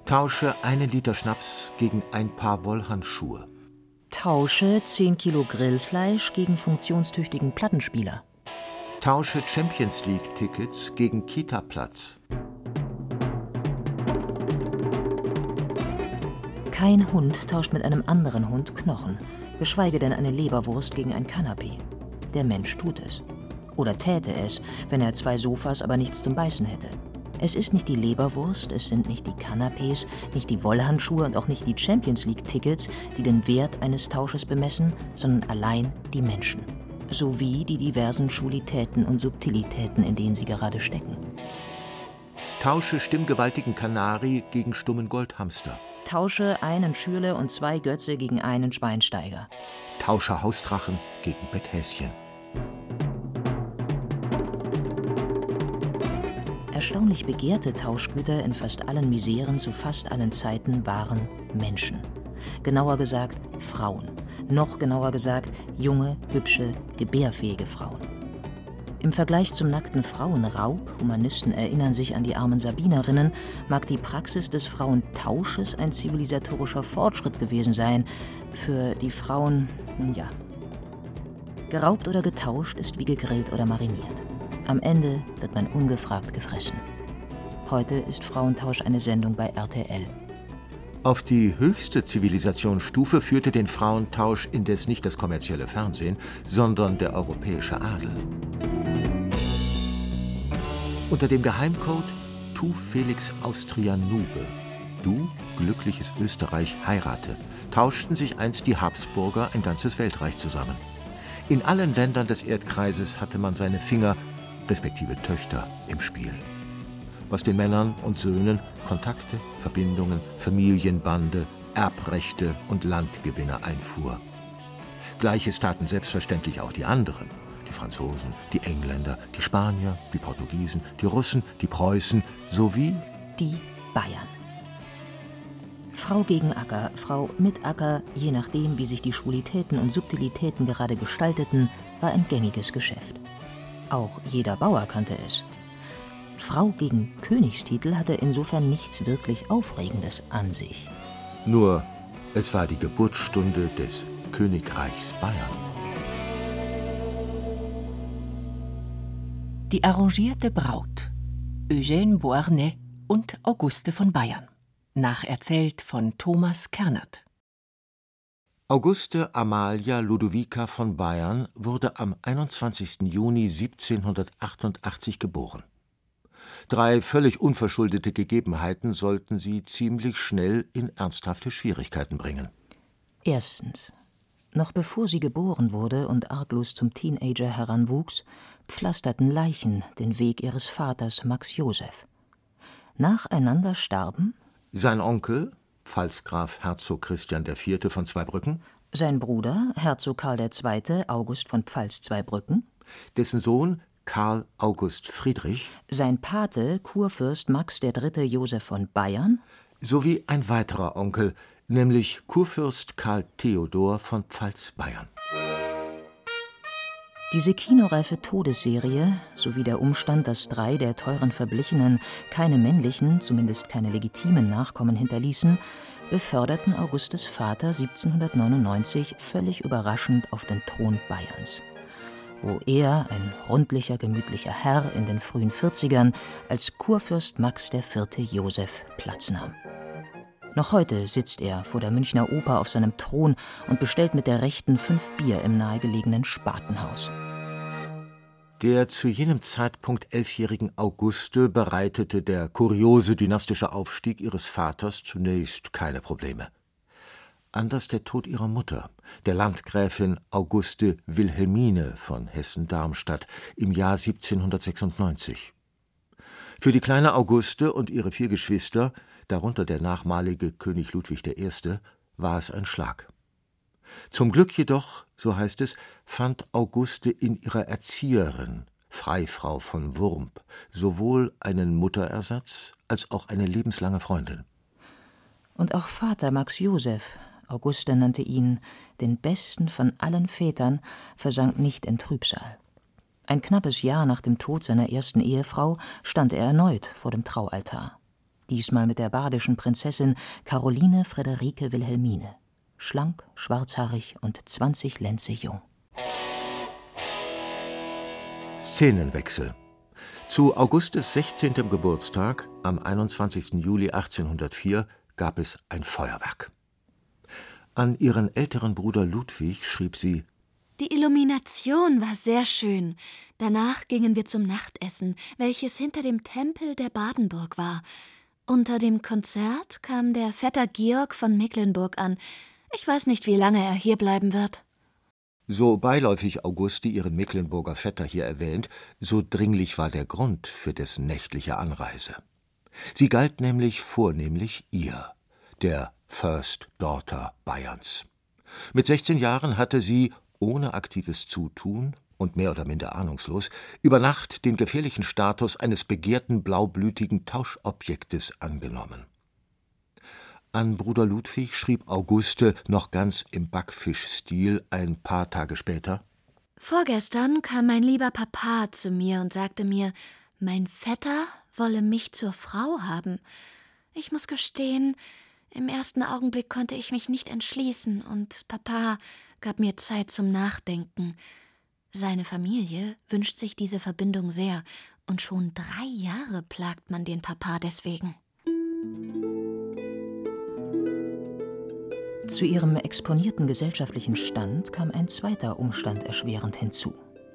Tausche 1 Liter Schnaps gegen ein Paar Wollhandschuhe. Tausche 10 Kilo Grillfleisch gegen funktionstüchtigen Plattenspieler. Tausche Champions League-Tickets gegen Kita-Platz. Kein Hund tauscht mit einem anderen Hund Knochen, geschweige denn eine Leberwurst gegen ein Kanapee. Der Mensch tut es. Oder täte es, wenn er 2 Sofas, aber nichts zum Beißen hätte. Es ist nicht die Leberwurst, es sind nicht die Kanapés, nicht die Wollhandschuhe und auch nicht die Champions League-Tickets, die den Wert eines Tausches bemessen, sondern allein die Menschen. Sowie die diversen Schulitäten und Subtilitäten, in denen sie gerade stecken. Tausche stimmgewaltigen Kanari gegen stummen Goldhamster. Tausche einen Schürle und 2 Götze gegen einen Schweinsteiger. Tausche Hausdrachen gegen Betthäschen. Erstaunlich begehrte Tauschgüter in fast allen Miseren zu fast allen Zeiten waren Menschen. Genauer gesagt Frauen. Noch genauer gesagt junge, hübsche, gebärfähige Frauen. Im Vergleich zum nackten Frauenraub, Humanisten erinnern sich an die armen Sabinerinnen, mag die Praxis des Frauentausches ein zivilisatorischer Fortschritt gewesen sein. Für die Frauen, nun ja. Geraubt oder getauscht ist wie gegrillt oder mariniert. Am Ende wird man ungefragt gefressen. Heute ist Frauentausch eine Sendung bei RTL. Auf die höchste Zivilisationsstufe führte den Frauentausch indes nicht das kommerzielle Fernsehen, sondern der europäische Adel. Unter dem Geheimcode Tu Felix Austria Nube, du, glückliches Österreich, heirate, tauschten sich einst die Habsburger ein ganzes Weltreich zusammen. In allen Ländern des Erdkreises hatte man seine Finger, respektive Töchter, im Spiel. Was den Männern und Söhnen Kontakte, Verbindungen, Familienbande, Erbrechte und Landgewinne einfuhr. Gleiches taten selbstverständlich auch die anderen. Die Franzosen, die Engländer, die Spanier, die Portugiesen, die Russen, die Preußen sowie die Bayern. Frau gegen Acker, Frau mit Acker, je nachdem, wie sich die Schwulitäten und Subtilitäten gerade gestalteten, war ein gängiges Geschäft. Auch jeder Bauer kannte es. Frau gegen Königstitel hatte insofern nichts wirklich Aufregendes an sich. Nur, es war die Geburtsstunde des Königreichs Bayern. Die arrangierte Braut. Eugène Beauharnais und Auguste von Bayern. Nacherzählt von Thomas Kernert. Auguste Amalia Ludovica von Bayern wurde am 21. Juni 1788 geboren. 3 völlig unverschuldete Gegebenheiten sollten sie ziemlich schnell in ernsthafte Schwierigkeiten bringen. Erstens. Noch bevor sie geboren wurde und arglos zum Teenager heranwuchs, pflasterten Leichen den Weg ihres Vaters Max Joseph. Nacheinander starben sein Onkel, Pfalzgraf Herzog Christian IV. Von Zweibrücken, sein Bruder, Herzog Karl II. August von Pfalz-Zweibrücken, dessen Sohn Karl August Friedrich, sein Pate, Kurfürst Max III. Joseph von Bayern, sowie ein weiterer Onkel, nämlich Kurfürst Karl Theodor von Pfalz-Bayern. Diese kinoreife Todesserie sowie der Umstand, dass 3 der teuren Verblichenen keine männlichen, zumindest keine legitimen Nachkommen hinterließen, beförderten Augustes Vater 1799 völlig überraschend auf den Thron Bayerns, wo er, ein rundlicher, gemütlicher Herr in den frühen 40ern, als Kurfürst Max IV. Joseph Platz nahm. Noch heute sitzt er vor der Münchner Oper auf seinem Thron und bestellt mit der Rechten 5 Bier im nahegelegenen Spatenhaus. Der zu jenem Zeitpunkt 11-jährigen Auguste bereitete der kuriose dynastische Aufstieg ihres Vaters zunächst keine Probleme. Anders der Tod ihrer Mutter, der Landgräfin Auguste Wilhelmine von Hessen-Darmstadt im Jahr 1796. Für die kleine Auguste und ihre 4 Geschwister, darunter der nachmalige König Ludwig I., war es ein Schlag. Zum Glück jedoch, so heißt es, fand Auguste in ihrer Erzieherin, Freifrau von Wurmb, sowohl einen Mutterersatz als auch eine lebenslange Freundin. Und auch Vater Max Joseph, Auguste nannte ihn den besten von allen Vätern, versank nicht in Trübsal. Ein knappes Jahr nach dem Tod seiner ersten Ehefrau stand er erneut vor dem Traualtar. diesmal mit der badischen Prinzessin Caroline Friederike Wilhelmine. Schlank, schwarzhaarig und 20 Lenze jung. Szenenwechsel. Zu Augustes 16. Geburtstag, am 21. Juli 1804, gab es ein Feuerwerk. An ihren älteren Bruder Ludwig schrieb sie: Die Illumination war sehr schön. Danach gingen wir zum Nachtessen, welches hinter dem Tempel der Badenburg war. Unter dem Konzert kam der Vetter Georg von Mecklenburg an. Ich weiß nicht, wie lange er hier bleiben wird. So beiläufig Auguste ihren Mecklenburger Vetter hier erwähnt, so dringlich war der Grund für dessen nächtliche Anreise. Sie galt nämlich vornehmlich ihr, der First Daughter Bayerns. Mit 16 Jahren hatte sie, ohne aktives Zutun und mehr oder minder ahnungslos, über Nacht den gefährlichen Status eines begehrten blaublütigen Tauschobjektes angenommen. An Bruder Ludwig schrieb Auguste noch ganz im Backfischstil ein paar Tage später: Vorgestern kam mein lieber Papa zu mir und sagte mir, mein Vetter wolle mich zur Frau haben. Ich muss gestehen, im ersten Augenblick konnte ich mich nicht entschließen und Papa gab mir Zeit zum Nachdenken. Seine Familie wünscht sich diese Verbindung sehr und schon 3 Jahre plagt man den Papa deswegen. Zu ihrem exponierten gesellschaftlichen Stand kam ein zweiter Umstand erschwerend hinzu.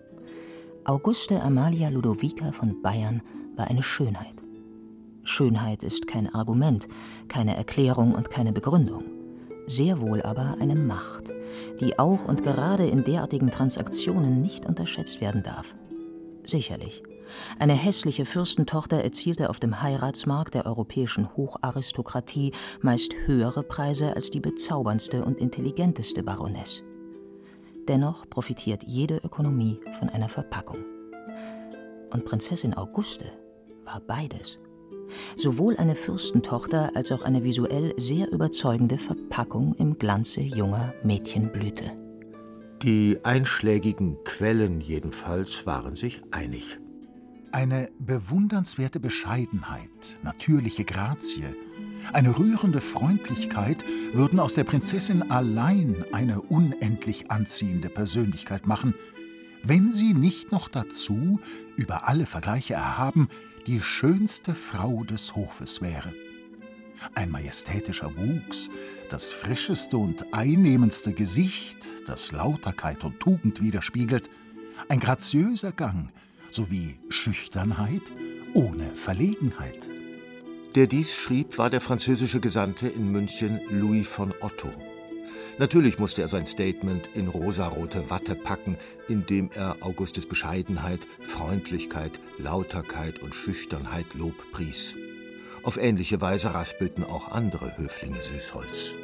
Auguste Amalia Ludovica von Bayern war eine Schönheit. Schönheit ist kein Argument, keine Erklärung und keine Begründung. Sehr wohl aber eine Macht, die auch und gerade in derartigen Transaktionen nicht unterschätzt werden darf. Sicherlich, eine hässliche Fürstentochter erzielte auf dem Heiratsmarkt der europäischen Hocharistokratie meist höhere Preise als die bezauberndste und intelligenteste Baroness. Dennoch profitiert jede Ökonomie von einer Verpackung. Und Prinzessin Auguste war beides. Sowohl eine Fürstentochter als auch eine visuell sehr überzeugende Verpackung im Glanze junger Mädchenblüte. Die einschlägigen Quellen jedenfalls waren sich einig. Eine bewundernswerte Bescheidenheit, natürliche Grazie, eine rührende Freundlichkeit würden aus der Prinzessin allein eine unendlich anziehende Persönlichkeit machen, wenn sie nicht noch dazu, über alle Vergleiche erhaben, die schönste Frau des Hofes wäre. Ein majestätischer Wuchs, das frischeste und einnehmendste Gesicht, das Lauterkeit und Tugend widerspiegelt, ein graziöser Gang sowie Schüchternheit ohne Verlegenheit. Der dies schrieb, war der französische Gesandte in München Louis von Otto. Natürlich musste er sein Statement in rosarote Watte packen, indem er Augustes Bescheidenheit, Freundlichkeit, Lauterkeit und Schüchternheit Lob pries. Auf ähnliche Weise raspelten auch andere Höflinge Süßholz.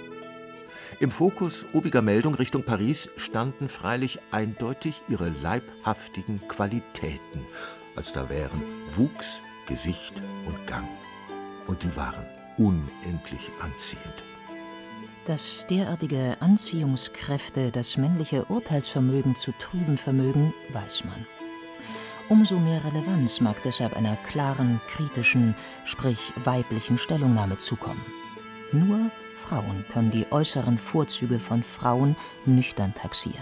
Im Fokus obiger Meldung Richtung Paris standen freilich eindeutig ihre leibhaftigen Qualitäten, als da wären Wuchs, Gesicht und Gang. Und die waren unendlich anziehend. Dass derartige Anziehungskräfte das männliche Urteilsvermögen zu trüben vermögen, weiß man. Umso mehr Relevanz mag deshalb einer klaren, kritischen, sprich weiblichen Stellungnahme zukommen. Nur Frauen können die äußeren Vorzüge von Frauen nüchtern taxieren.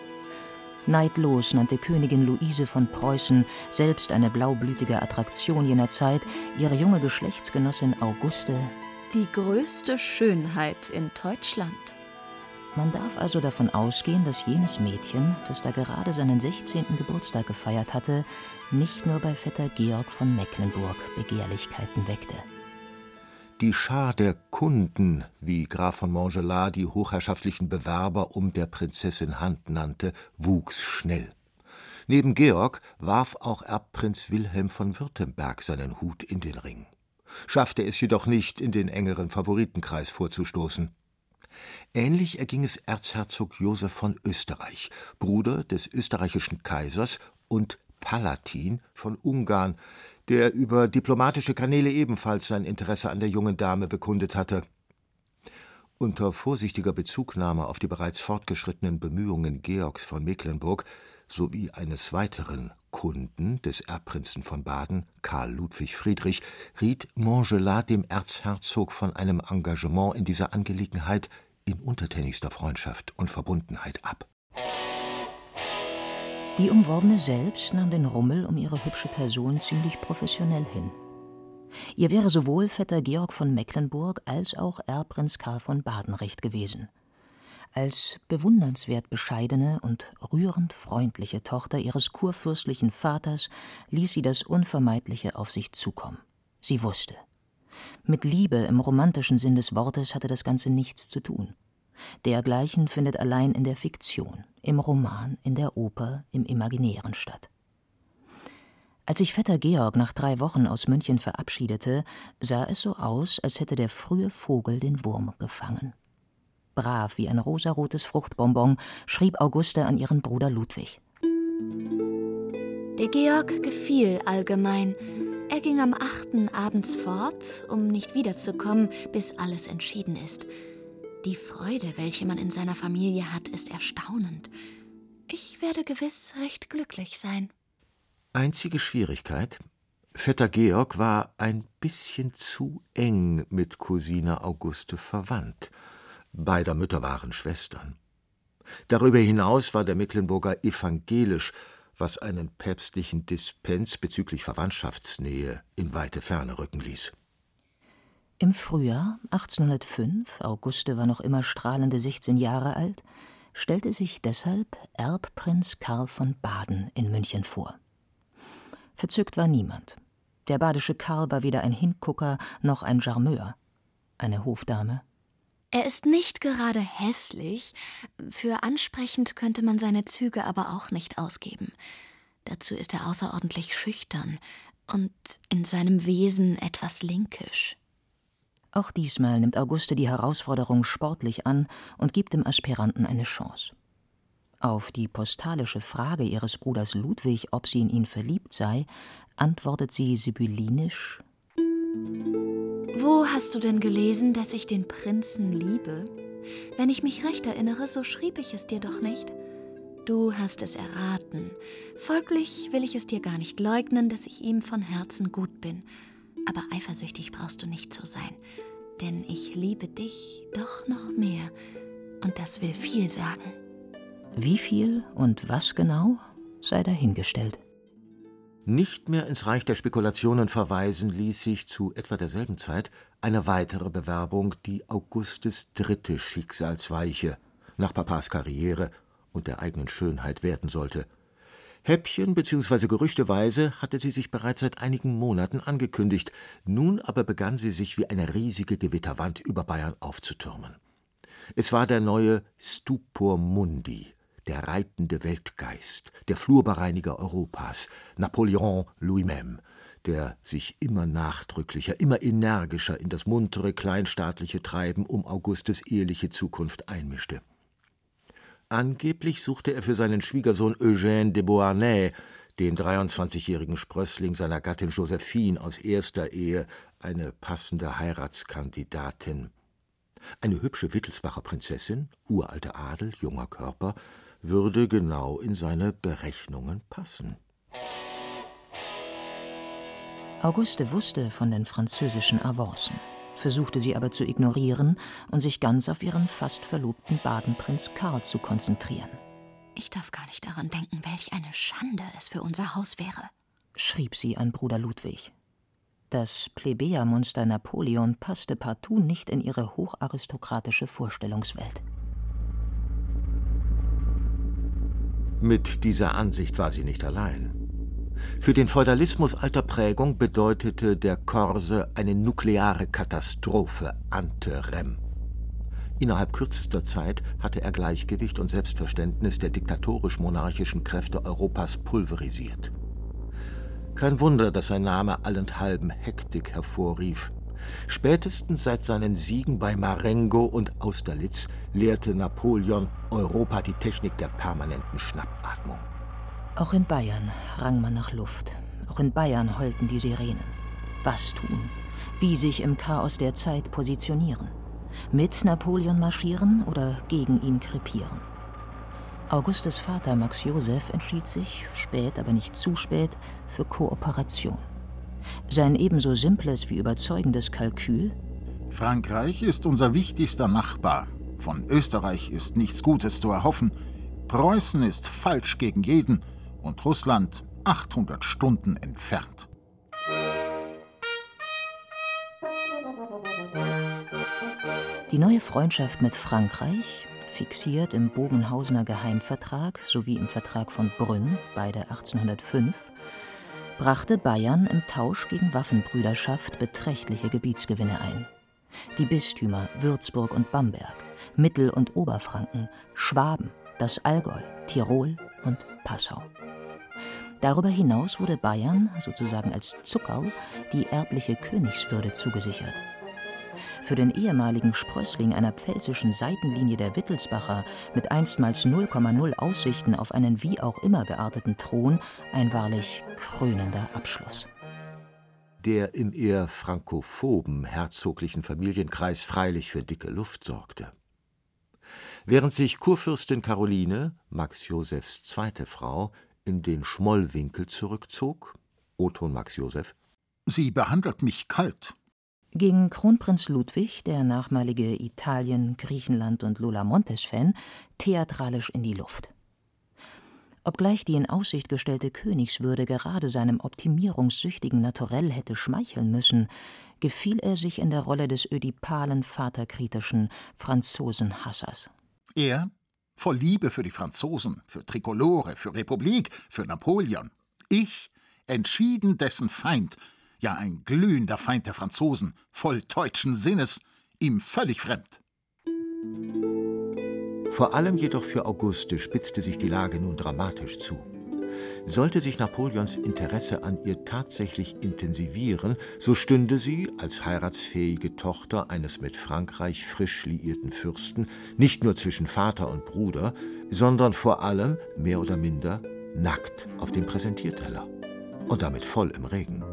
Neidlos nannte Königin Luise von Preußen, selbst eine blaublütige Attraktion jener Zeit, ihre junge Geschlechtsgenossin Auguste Die größte Schönheit in Deutschland. Man darf also davon ausgehen, dass jenes Mädchen, das da gerade seinen 16. Geburtstag gefeiert hatte, nicht nur bei Vetter Georg von Mecklenburg Begehrlichkeiten weckte. Die Schar der Kunden, wie Graf von Montgelas die hochherrschaftlichen Bewerber um der Prinzessin Hand nannte, wuchs schnell. Neben Georg warf auch Erbprinz Wilhelm von Württemberg seinen Hut in den Ring. Schaffte es jedoch nicht, in den engeren Favoritenkreis vorzustoßen. Ähnlich erging es Erzherzog Josef von Österreich, Bruder des österreichischen Kaisers und Palatin von Ungarn, der über diplomatische Kanäle ebenfalls sein Interesse an der jungen Dame bekundet hatte. Unter vorsichtiger Bezugnahme auf die bereits fortgeschrittenen Bemühungen Georgs von Mecklenburg sowie eines weiteren, Urkunden des Erbprinzen von Baden, Karl Ludwig Friedrich, riet Montgelas dem Erzherzog von einem Engagement in dieser Angelegenheit in untertänigster Freundschaft und Verbundenheit ab. Die Umworbene selbst nahm den Rummel um ihre hübsche Person ziemlich professionell hin. Ihr wäre sowohl Vetter Georg von Mecklenburg als auch Erbprinz Karl von Baden recht gewesen. Als bewundernswert bescheidene und rührend freundliche Tochter ihres kurfürstlichen Vaters ließ sie das Unvermeidliche auf sich zukommen. Sie wusste. Mit Liebe im romantischen Sinn des Wortes hatte das Ganze nichts zu tun. Dergleichen findet allein in der Fiktion, im Roman, in der Oper, im Imaginären statt. Als sich Vetter Georg nach 3 Wochen aus München verabschiedete, sah es so aus, als hätte der frühe Vogel den Wurm gefangen. Brav wie ein rosarotes Fruchtbonbon schrieb Auguste an ihren Bruder Ludwig. Der Georg gefiel allgemein. Er ging am 8. abends fort, um nicht wiederzukommen, bis alles entschieden ist. Die Freude, welche man in seiner Familie hat, ist erstaunend. Ich werde gewiss recht glücklich sein. Einzige Schwierigkeit: Vetter Georg war ein bisschen zu eng mit Cousine Auguste verwandt. Beider Mütter waren Schwestern. Darüber hinaus war der Mecklenburger evangelisch, was einen päpstlichen Dispens bezüglich Verwandtschaftsnähe in weite Ferne rücken ließ. Im Frühjahr 1805, Auguste war noch immer strahlende 16 Jahre alt, stellte sich deshalb Erbprinz Karl von Baden in München vor. Verzückt war niemand. Der badische Karl war weder ein Hingucker noch ein Charmeur. Eine Hofdame. Er ist nicht gerade hässlich, für ansprechend könnte man seine Züge aber auch nicht ausgeben. Dazu ist er außerordentlich schüchtern und in seinem Wesen etwas linkisch. Auch diesmal nimmt Auguste die Herausforderung sportlich an und gibt dem Aspiranten eine Chance. Auf die postalische Frage ihres Bruders Ludwig, ob sie in ihn verliebt sei, antwortet sie sibyllinisch: »Wo hast du denn gelesen, dass ich den Prinzen liebe? Wenn ich mich recht erinnere, so schrieb ich es dir doch nicht. Du hast es erraten. Folglich will ich es dir gar nicht leugnen, dass ich ihm von Herzen gut bin. Aber eifersüchtig brauchst du nicht zu sein, denn ich liebe dich doch noch mehr. Und das will viel sagen.« Wie viel und was genau, sei dahingestellt. Nicht mehr ins Reich der Spekulationen verweisen ließ sich zu etwa derselben Zeit eine weitere Bewerbung, die Augustes 3. Schicksalsweiche nach Papas Karriere und der eigenen Schönheit werden sollte. Häppchen bzw. gerüchteweise hatte sie sich bereits seit einigen Monaten angekündigt, nun aber begann sie sich wie eine riesige Gewitterwand über Bayern aufzutürmen. Es war der neue Stupor Mundi, der reitende Weltgeist, der Flurbereiniger Europas, Napoleon lui-même, der sich immer nachdrücklicher, immer energischer in das muntere, kleinstaatliche Treiben um Augustes eheliche Zukunft einmischte. Angeblich suchte er für seinen Schwiegersohn Eugène de Beauharnais, den 23-jährigen Sprössling seiner Gattin Josephine aus erster Ehe, eine passende Heiratskandidatin. Eine hübsche Wittelsbacher Prinzessin, uralte Adel, junger Körper, würde genau in seine Berechnungen passen. Auguste wusste von den französischen Avancen, versuchte sie aber zu ignorieren und sich ganz auf ihren fast verlobten Badenprinz Karl zu konzentrieren. »Ich darf gar nicht daran denken, welch eine Schande es für unser Haus wäre«, schrieb sie an Bruder Ludwig. Das Plebejermonster Napoleon passte partout nicht in ihre hocharistokratische Vorstellungswelt. Mit dieser Ansicht war sie nicht allein. Für den Feudalismus alter Prägung bedeutete der Korse eine nukleare Katastrophe ante rem. Innerhalb kürzester Zeit hatte er Gleichgewicht und Selbstverständnis der diktatorisch-monarchischen Kräfte Europas pulverisiert. Kein Wunder, dass sein Name allenthalben Hektik hervorrief. Spätestens seit seinen Siegen bei Marengo und Austerlitz lehrte Napoleon Europa die Technik der permanenten Schnappatmung. Auch in Bayern rang man nach Luft. Auch in Bayern heulten die Sirenen. Was tun? Wie sich im Chaos der Zeit positionieren? Mit Napoleon marschieren oder gegen ihn krepieren? Augustes Vater Max Joseph entschied sich, spät, aber nicht zu spät, für Kooperation. Sein ebenso simples wie überzeugendes Kalkül: Frankreich ist unser wichtigster Nachbar. Von Österreich ist nichts Gutes zu erhoffen. Preußen ist falsch gegen jeden und Russland 800 Stunden entfernt. Die neue Freundschaft mit Frankreich, fixiert im Bogenhausener Geheimvertrag sowie im Vertrag von Brünn, beide 1805, brachte Bayern im Tausch gegen Waffenbrüderschaft beträchtliche Gebietsgewinne ein. Die Bistümer Würzburg und Bamberg, Mittel- und Oberfranken, Schwaben, das Allgäu, Tirol und Passau. Darüber hinaus wurde Bayern, sozusagen als Zuckerl, die erbliche Königswürde zugesichert. Für den ehemaligen Sprössling einer pfälzischen Seitenlinie der Wittelsbacher mit einstmals 0,0 Aussichten auf einen wie auch immer gearteten Thron ein wahrlich krönender Abschluss. Der im eher frankophoben herzoglichen Familienkreis freilich für dicke Luft sorgte. Während sich Kurfürstin Caroline, Max Josephs zweite Frau, in den Schmollwinkel zurückzog, O-Ton Max Joseph: Sie behandelt mich kalt. Ging Kronprinz Ludwig, der nachmalige Italien-, Griechenland- und Lola Montes-Fan, theatralisch in die Luft. Obgleich die in Aussicht gestellte Königswürde gerade seinem optimierungssüchtigen Naturell hätte schmeicheln müssen, gefiel er sich in der Rolle des ödipalen, vaterkritischen Franzosenhassers. Er, voll Liebe für die Franzosen, für Trikolore, für Republik, für Napoleon. Ich, entschieden dessen Feind, ja ein glühender Feind der Franzosen, voll deutschen Sinnes, ihm völlig fremd. Vor allem jedoch für Auguste spitzte sich die Lage nun dramatisch zu. Sollte sich Napoleons Interesse an ihr tatsächlich intensivieren, so stünde sie, als heiratsfähige Tochter eines mit Frankreich frisch liierten Fürsten, nicht nur zwischen Vater und Bruder, sondern vor allem, mehr oder minder, nackt auf dem Präsentierteller. Und damit voll im Regen.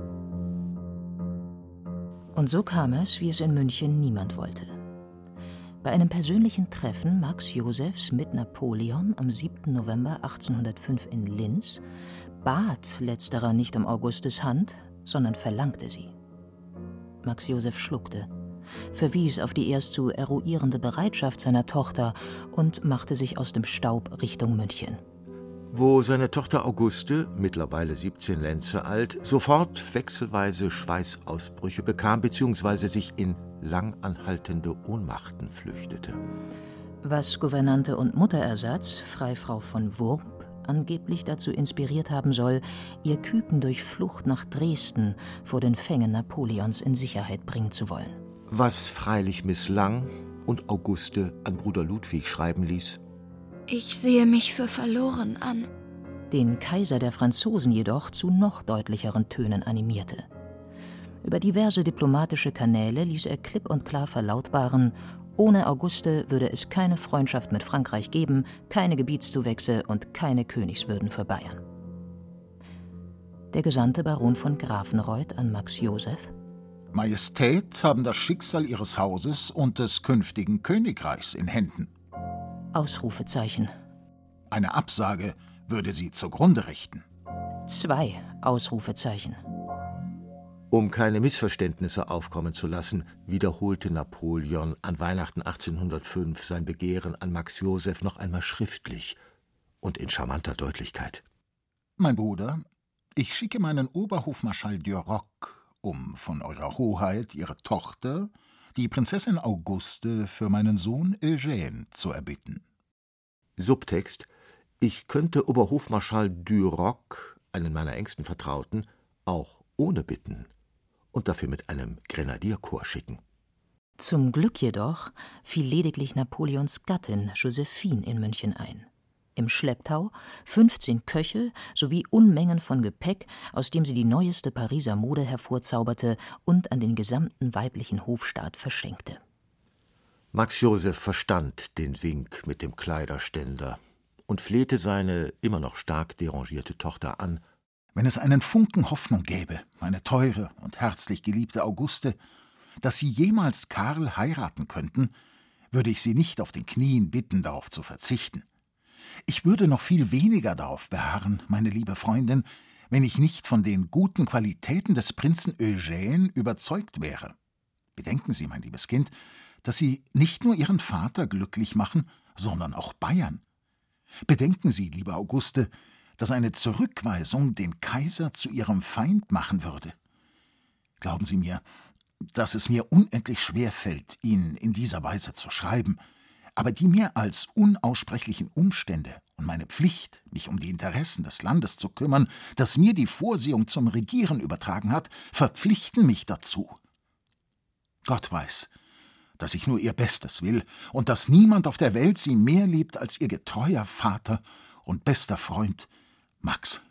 Und so kam es, wie es in München niemand wollte. Bei einem persönlichen Treffen Max Josephs mit Napoleon am 7. November 1805 in Linz bat letzterer nicht um Augustes Hand, sondern verlangte sie. Max Joseph schluckte, verwies auf die erst zu eruierende Bereitschaft seiner Tochter und machte sich aus dem Staub Richtung München. Wo seine Tochter Auguste, mittlerweile 17 Lenze alt, sofort wechselweise Schweißausbrüche bekam bzw. sich in langanhaltende Ohnmachten flüchtete. Was Gouvernante und Mutterersatz, Freifrau von Wurp, angeblich dazu inspiriert haben soll, ihr Küken durch Flucht nach Dresden vor den Fängen Napoleons in Sicherheit bringen zu wollen. Was freilich misslang und Auguste an Bruder Ludwig schreiben ließ: Ich sehe mich für verloren an. Den Kaiser der Franzosen jedoch zu noch deutlicheren Tönen animierte. Über diverse diplomatische Kanäle ließ er klipp und klar verlautbaren, ohne Auguste würde es keine Freundschaft mit Frankreich geben, keine Gebietszuwächse und keine Königswürden für Bayern. Der Gesandte Baron von Grafenreuth an Max Joseph: Majestät haben das Schicksal ihres Hauses und des künftigen Königreichs in Händen. Ausrufezeichen. Eine Absage würde sie zugrunde richten. 2 Ausrufezeichen. Um keine Missverständnisse aufkommen zu lassen, wiederholte Napoleon an Weihnachten 1805 sein Begehren an Max Joseph noch einmal schriftlich und in charmanter Deutlichkeit. Mein Bruder, ich schicke meinen Oberhofmarschall Duroc, um von Eurer Hoheit ihre Tochter, die Prinzessin Auguste, für meinen Sohn Eugène zu erbitten. Subtext: Ich könnte Oberhofmarschall Duroc, einen meiner engsten Vertrauten, auch ohne bitten und dafür mit einem Grenadierkorps schicken. Zum Glück jedoch fiel lediglich Napoleons Gattin Josephine in München ein. Im Schlepptau 15 Köche sowie Unmengen von Gepäck, aus dem sie die neueste Pariser Mode hervorzauberte und an den gesamten weiblichen Hofstaat verschenkte. Max Joseph verstand den Wink mit dem Kleiderständer und flehte seine immer noch stark derangierte Tochter an: Wenn es einen Funken Hoffnung gäbe, meine teure und herzlich geliebte Auguste, dass Sie jemals Karl heiraten könnten, würde ich Sie nicht auf den Knien bitten, darauf zu verzichten. Ich würde noch viel weniger darauf beharren, meine liebe Freundin, wenn ich nicht von den guten Qualitäten des Prinzen Eugène überzeugt wäre. Bedenken Sie, mein liebes Kind, dass Sie nicht nur Ihren Vater glücklich machen, sondern auch Bayern. Bedenken Sie, liebe Auguste, dass eine Zurückweisung den Kaiser zu Ihrem Feind machen würde. Glauben Sie mir, dass es mir unendlich schwer fällt, Ihnen in dieser Weise zu schreiben, aber die mehr als unaussprechlichen Umstände und meine Pflicht, mich um die Interessen des Landes zu kümmern, das mir die Vorsehung zum Regieren übertragen hat, verpflichten mich dazu. Gott weiß, dass ich nur Ihr Bestes will und dass niemand auf der Welt Sie mehr liebt als Ihr getreuer Vater und bester Freund, Max.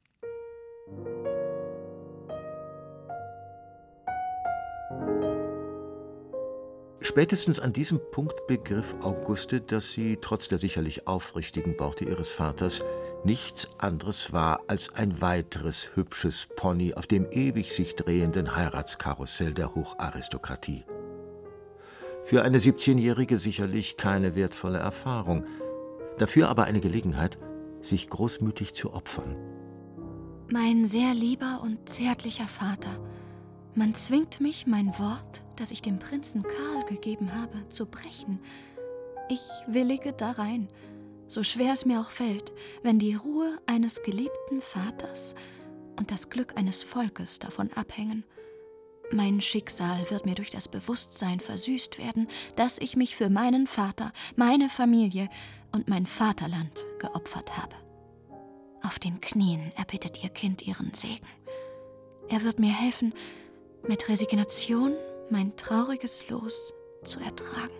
Spätestens an diesem Punkt begriff Auguste, dass sie, trotz der sicherlich aufrichtigen Worte ihres Vaters, nichts anderes war als ein weiteres hübsches Pony auf dem ewig sich drehenden Heiratskarussell der Hocharistokratie. Für eine 17-Jährige sicherlich keine wertvolle Erfahrung, dafür aber eine Gelegenheit, sich großmütig zu opfern. Mein sehr lieber und zärtlicher Vater, man zwingt mich, mein Wort, das ich dem Prinzen Karl gegeben habe, zu brechen. Ich willige darein, so schwer es mir auch fällt, wenn die Ruhe eines geliebten Vaters und das Glück eines Volkes davon abhängen. Mein Schicksal wird mir durch das Bewusstsein versüßt werden, dass ich mich für meinen Vater, meine Familie und mein Vaterland geopfert habe. Auf den Knien erbittet Ihr Kind Ihren Segen. Er wird mir helfen, mit Resignation mein trauriges Los zu ertragen.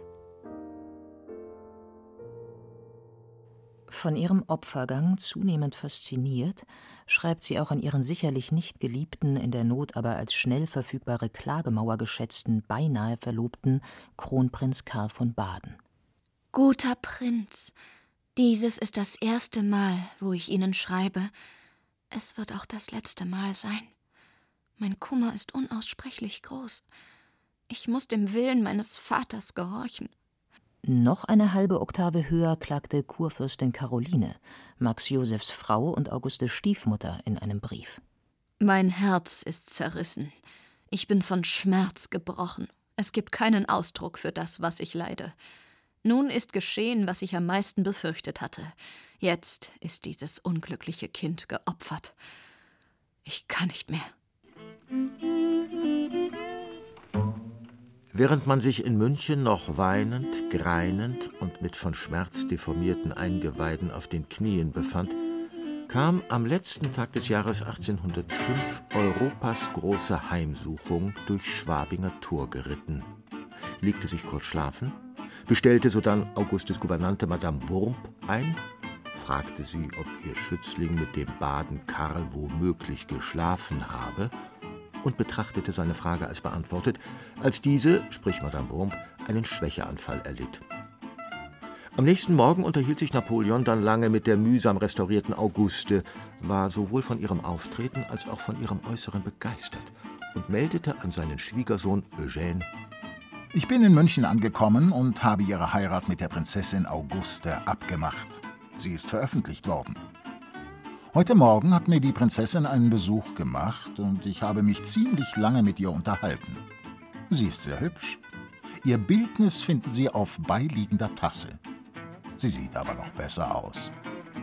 Von ihrem Opfergang zunehmend fasziniert, schreibt sie auch an ihren sicherlich nicht geliebten, in der Not aber als schnell verfügbare Klagemauer geschätzten, beinahe Verlobten Kronprinz Karl von Baden. Guter Prinz, dieses ist das erste Mal, wo ich Ihnen schreibe. Es wird auch das letzte Mal sein. Mein Kummer ist unaussprechlich groß. Ich muss dem Willen meines Vaters gehorchen. Noch eine halbe Oktave höher klagte Kurfürstin Caroline, Max Josephs Frau und Augustes Stiefmutter, in einem Brief. Mein Herz ist zerrissen. Ich bin von Schmerz gebrochen. Es gibt keinen Ausdruck für das, was ich leide. Nun ist geschehen, was ich am meisten befürchtet hatte. Jetzt ist dieses unglückliche Kind geopfert. Ich kann nicht mehr. Während man sich in München noch weinend, greinend und mit von Schmerz deformierten Eingeweiden auf den Knien befand, kam am letzten Tag des Jahres 1805 Europas große Heimsuchung durch Schwabinger Tor geritten, legte sich kurz schlafen, bestellte sodann Augustes Gouvernante Madame Wurmb ein, fragte sie, ob ihr Schützling mit dem Baden Karl womöglich geschlafen habe, und betrachtete seine Frage als beantwortet, als diese, sprich Madame Wurmb, einen Schwächeanfall erlitt. Am nächsten Morgen unterhielt sich Napoleon dann lange mit der mühsam restaurierten Auguste, war sowohl von ihrem Auftreten als auch von ihrem Äußeren begeistert und meldete an seinen Schwiegersohn Eugène: Ich bin in München angekommen und habe Ihre Heirat mit der Prinzessin Auguste abgemacht. Sie ist veröffentlicht worden. Heute Morgen hat mir die Prinzessin einen Besuch gemacht und ich habe mich ziemlich lange mit ihr unterhalten. Sie ist sehr hübsch. Ihr Bildnis finden Sie auf beiliegender Tasse. Sie sieht aber noch besser aus.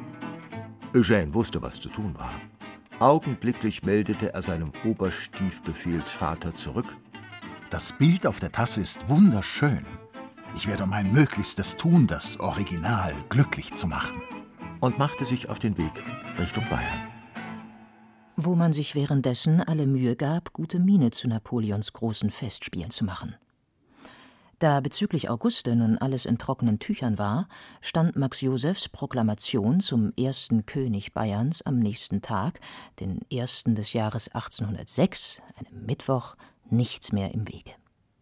Eugène wusste, was zu tun war. Augenblicklich meldete er seinem Oberstiefbefehlsvater zurück: Das Bild auf der Tasse ist wunderschön. Ich werde mein Möglichstes tun, das Original glücklich zu machen. Und machte sich auf den Weg Richtung Bayern. Wo man sich währenddessen alle Mühe gab, gute Miene zu Napoleons großen Festspielen zu machen. Da bezüglich Auguste nun alles in trockenen Tüchern war, stand Max Josephs Proklamation zum ersten König Bayerns am nächsten Tag, den 1. des Jahres 1806, einem Mittwoch, nichts mehr im Wege.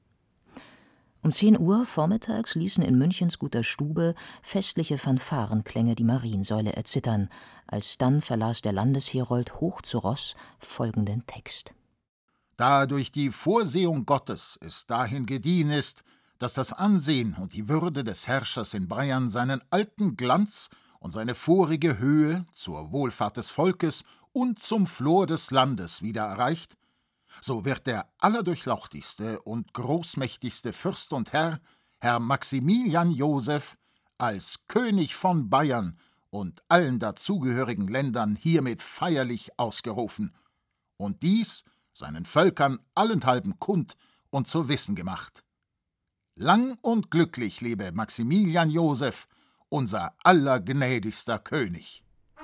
Um 10 Uhr vormittags ließen in Münchens guter Stube festliche Fanfarenklänge die Mariensäule erzittern, alsdann verlas der Landesherold hoch zu Ross folgenden Text: Da durch die Vorsehung Gottes es dahin gediehen ist, dass das Ansehen und die Würde des Herrschers in Bayern seinen alten Glanz und seine vorige Höhe zur Wohlfahrt des Volkes und zum Flor des Landes wieder erreicht, so wird der allerdurchlauchtigste und großmächtigste Fürst und Herr Maximilian Joseph, als König von Bayern und allen dazugehörigen Ländern hiermit feierlich ausgerufen und dies seinen Völkern allenthalben kund und zu wissen gemacht. Lang und glücklich lebe Maximilian Joseph, unser allergnädigster König.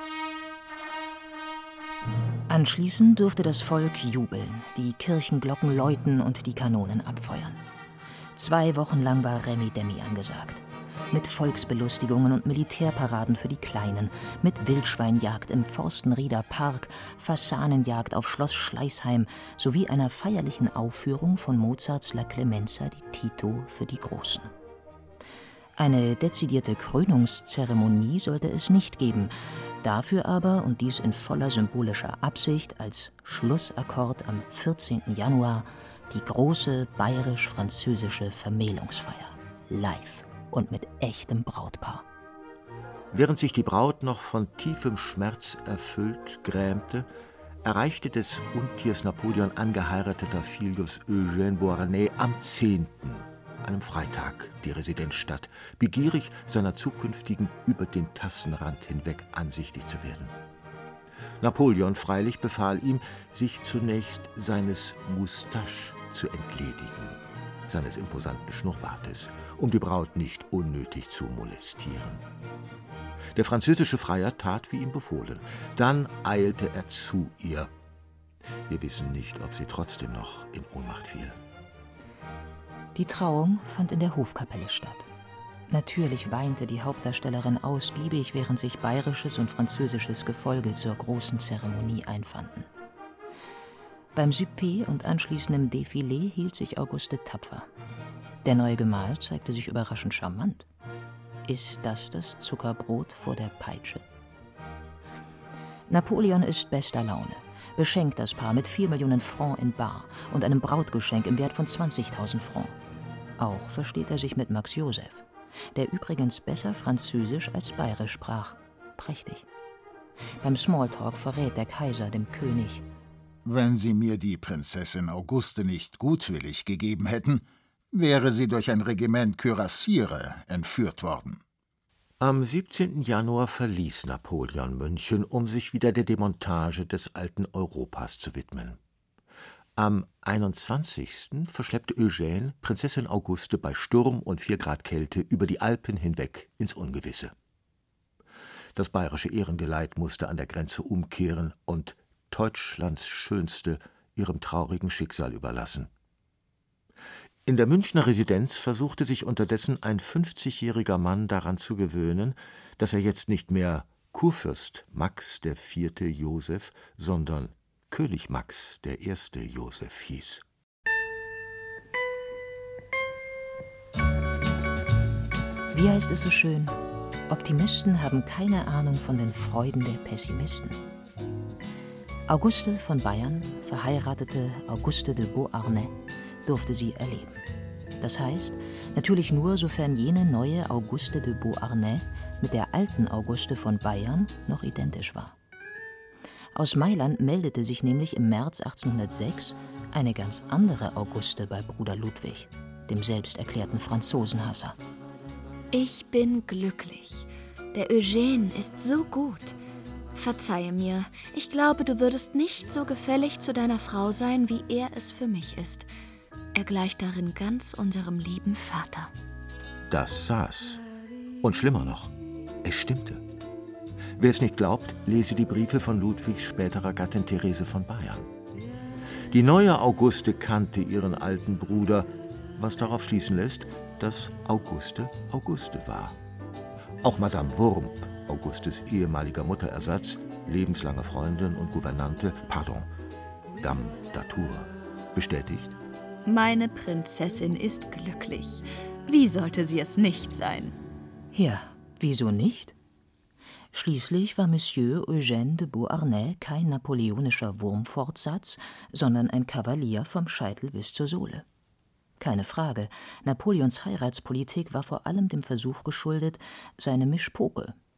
Anschließend durfte das Volk jubeln, die Kirchenglocken läuten und die Kanonen abfeuern. 2 Wochen lang war Remi-Demi angesagt. Mit Volksbelustigungen und Militärparaden für die Kleinen, mit Wildschweinjagd im Forstenrieder Park, Fasanenjagd auf Schloss Schleißheim sowie einer feierlichen Aufführung von Mozarts La Clemenza di Tito für die Großen. Eine dezidierte Krönungszeremonie sollte es nicht geben, dafür aber, und dies in voller symbolischer Absicht, als Schlussakkord am 14. Januar die große bayerisch-französische Vermählungsfeier, live und mit echtem Brautpaar. Während sich die Braut noch von tiefem Schmerz erfüllt grämte, erreichte des Untiers Napoleon angeheirateter Filius Eugène Beauharnais am 10., einem Freitag, die Residenzstadt, begierig seiner zukünftigen über den Tassenrand hinweg ansichtig zu werden. Napoleon freilich befahl ihm, sich zunächst seines Moustache zu entledigen, seines imposanten Schnurrbartes, um die Braut nicht unnötig zu molestieren. Der französische Freier tat, wie ihm befohlen. Dann eilte er zu ihr. Wir wissen nicht, ob sie trotzdem noch in Ohnmacht fiel. Die Trauung fand in der Hofkapelle statt. Natürlich weinte die Hauptdarstellerin ausgiebig, während sich bayerisches und französisches Gefolge zur großen Zeremonie einfanden. Beim Souper und anschließendem Defilé hielt sich Auguste tapfer. Der neue Gemahl zeigte sich überraschend charmant. Ist das Zuckerbrot vor der Peitsche? Napoleon ist bester Laune, beschenkt das Paar mit 4 Millionen Francs in bar und einem Brautgeschenk im Wert von 20.000 Francs. Auch versteht er sich mit Max Joseph, der übrigens besser Französisch als Bayerisch sprach. Prächtig. Beim Smalltalk verrät der Kaiser dem König: Wenn Sie mir die Prinzessin Auguste nicht gutwillig gegeben hätten, wäre sie durch ein Regiment Kürassiere entführt worden. Am 17. Januar verließ Napoleon München, um sich wieder der Demontage des alten Europas zu widmen. Am 21. verschleppte Eugène Prinzessin Auguste bei Sturm und 4 Grad Kälte über die Alpen hinweg ins Ungewisse. Das bayerische Ehrengeleit musste an der Grenze umkehren und Deutschlands Schönste ihrem traurigen Schicksal überlassen. In der Münchner Residenz versuchte sich unterdessen ein 50-jähriger Mann daran zu gewöhnen, dass er jetzt nicht mehr Kurfürst Max IV. Joseph, sondern König Max I. Joseph hieß. Wie heißt es so schön? Optimisten haben keine Ahnung von den Freuden der Pessimisten. Auguste von Bayern, verheiratete Auguste de Beauharnais, durfte sie erleben. Das heißt, natürlich nur, sofern jene neue Auguste de Beauharnais mit der alten Auguste von Bayern noch identisch war. Aus Mailand meldete sich nämlich im März 1806 eine ganz andere Auguste bei Bruder Ludwig, dem selbsterklärten Franzosenhasser. Ich bin glücklich. Der Eugène ist so gut. Verzeihe mir, ich glaube, du würdest nicht so gefällig zu deiner Frau sein, wie er es für mich ist. Er gleicht darin ganz unserem lieben Vater. Das saß. Und schlimmer noch, es stimmte. Wer es nicht glaubt, lese die Briefe von Ludwigs späterer Gattin Therese von Bayern. Die neue Auguste kannte ihren alten Bruder, was darauf schließen lässt, dass Auguste Auguste war. Auch Madame Wurmb, Augustes ehemaliger Mutterersatz, lebenslange Freundin und Gouvernante, Dame d'Atour, bestätigt: Meine Prinzessin ist glücklich. Wie sollte sie es nicht sein? Ja, wieso nicht? Schließlich war Monsieur Eugène de Beauharnais kein napoleonischer Wurmfortsatz, sondern ein Kavalier vom Scheitel bis zur Sohle. Keine Frage, Napoleons Heiratspolitik war vor allem dem Versuch geschuldet, seine Mischpoke,